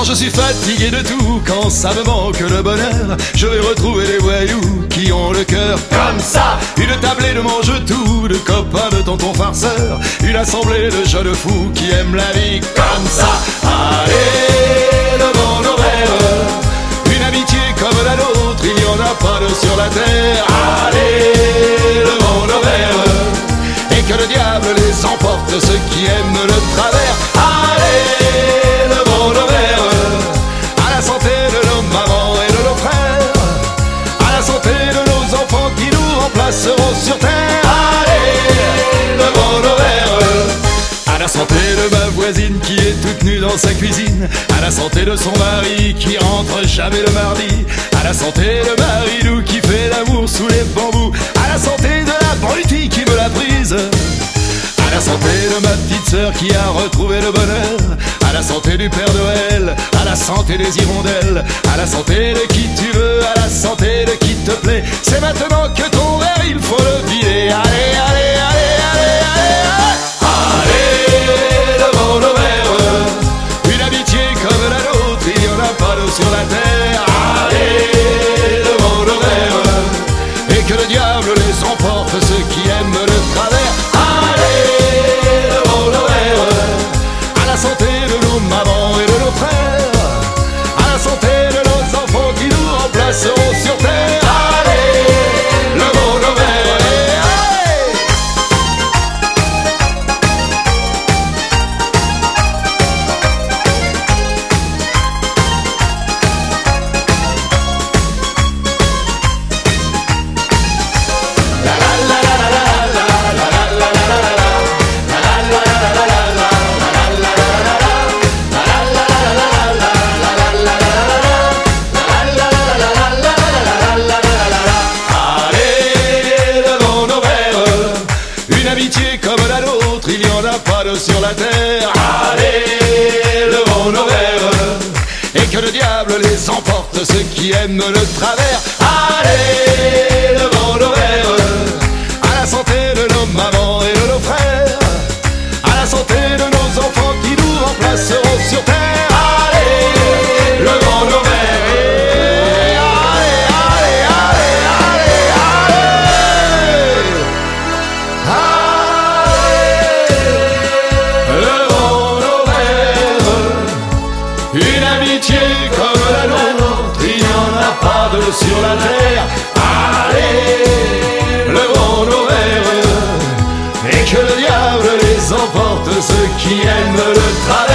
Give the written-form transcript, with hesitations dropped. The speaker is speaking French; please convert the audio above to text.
je suis fatigué de tout, quand ça me manque le bonheur, je vais retrouver les voyous qui ont le cœur comme ça. Une tablée de mange-tout, de copains de tonton farceur, une assemblée de jeunes fous qui aiment la vie comme ça. Allez, levons nos verres, une amitié comme la nôtre, il n'y en a pas de sur la terre. Allez, levons nos verres, et que le diable les emporte, ceux qui aiment le travers. Allez, levons nos verres, à la santé de nos mamans et de nos frères, à la santé de nos enfants qui nous remplaceront sur terre. Allez, levons nos verres, à la santé de ma voisine qui est toute nue dans sa cuisine, à la santé de son mari qui rentre jamais le mardi, à la santé de Marilou qui fait l'amour sous les bambous, à la santé de l'abruti qui me l'a prise, à la santé de ma petite sœur qui a retrouvé le bonheur, à la santé du Père Noël, à la santé des hirondelles, à la santé de qui tu veux, à la santé de qui te plaît. C'est maintenant que ton verre il faut le vider. Allez, allez, allez, allez, allez, allez, levons nos verres, une amitié comme la nôtre, il n'y en a pas de sur la terre. Allez, levons nos verres, et que le diable les emporte, ceux qui aiment le travers. Allez, levons nos verres, à la santé de nos mamans et de nos frères, à la santé de nos enfants qui nous remplaceront sur terre. Allez, levons nos verres, allez. Comme la nôtre, il n'y en a pas de sur la terre. Allez, levons nos verres, et que le diable les emporte, ceux qui aiment le travers. Allez, levons nos verres, à la santé de nos mamans et de nos frères, à la santé de nos enfants qui nous remplaceront sur terre. Allez, levons nos verres. Une amitié comme la nôtre, il n'y en a pas de sur la terre. Allez, levons nos verres, et que le diable les emporte, ceux qui aiment le travail.